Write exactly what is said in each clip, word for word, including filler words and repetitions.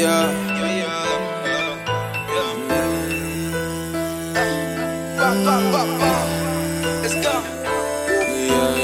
yeah. Let's go. Yeah,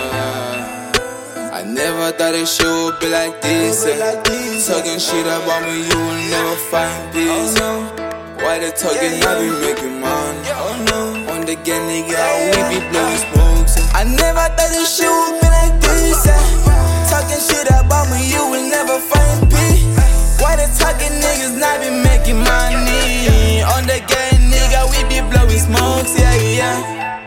yeah. I never thought this shit would be like this. eh. Talking shit about me, you will never find peace. Why they talking, I be making money. On the gang, nigga, we be blowing smoke. so. I never thought this shit would be like this. eh. Talking shit about me, you will never find peace. Why they talking, niggas not be making money. On the gang, nigga, we be blowing smokes, yeah, yeah.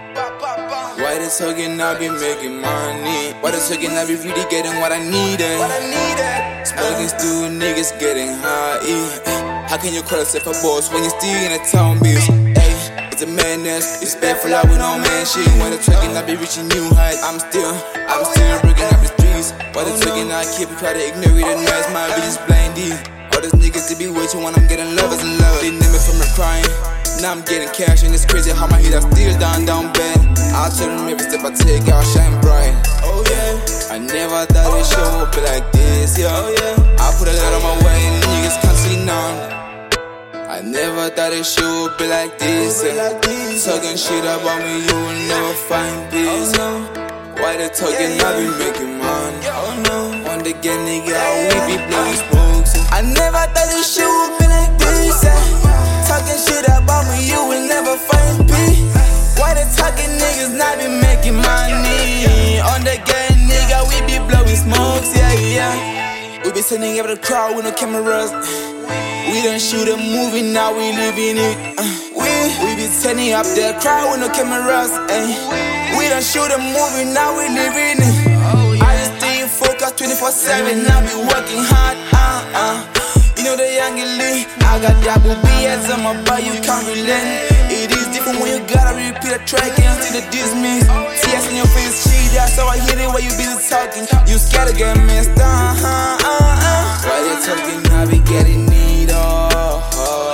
Why they talking, I be making money. Why they talking, I be really getting what I needed. What I needed. Smoking still, niggas getting high. eh. How can you call yourself a boss when you still in a town bills? Ay, it's a madness, it's bad for life with no man shit. Why they talking, I be reaching new heights. I'm still, I'm still breaking up the streets. Why they talking, I keep try to ignore the noise. My bitches blind D. All these niggas they be waiting when I'm getting lovers and love. They name me from a crying. Now I'm getting cash and it's crazy how my heat I still down, down bad. I tell them every step I take, I'll shine bright. Oh yeah, I never thought this show would be like this, yeah. Oh yeah, I put a lot on my way and niggas can't see none. I never thought this shit would be like this, yeah. Talking shit about me, you will never find peace. Why they talking, I be making money. On the gang, nigga, we be blowing smoke. so. I never thought this shit would be like this, yeah. Talking shit about me, you will never find peace. Why they talking, niggas not be making money. On the gang, nigga, we be blowing smokes, yeah, yeah. We be sending every crowd with no cameras. We done shoot a movie, now we living it. Uh, we we be sending up the crowd with no cameras. Ay. We done shoot a movie, now we living it. I just stay focused twenty-four seven, I be working hard. Uh, uh. You know the young elite, I got double B S on my butt, you can't relate. It is different when you gotta repeat a track and see the dismiss. T S in your face, shit, that's how I hit it while you busy talking. You scared to get messed up. Uh, uh, uh. Why they talking, I be getting need oh, oh.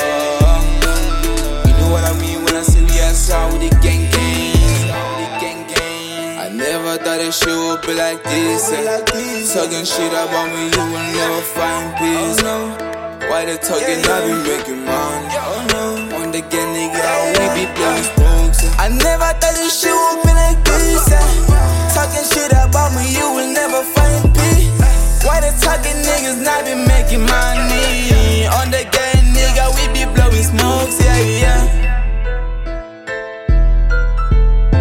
You know what I mean when I say we outside with the gang gang. I never thought this shit would be like this. eh. Talking shit about me, you will never find peace. Why they talking, I be making money. On the gang, nigga, we be blowing smoke. so. I never thought this shit would be like this. eh. Talking shit about me, you will never find peace. Why they talking, niggas not be making money. On the gang, nigga, we be blowing smokes, yeah, yeah.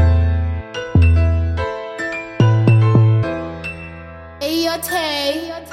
Hey, yo, Tay.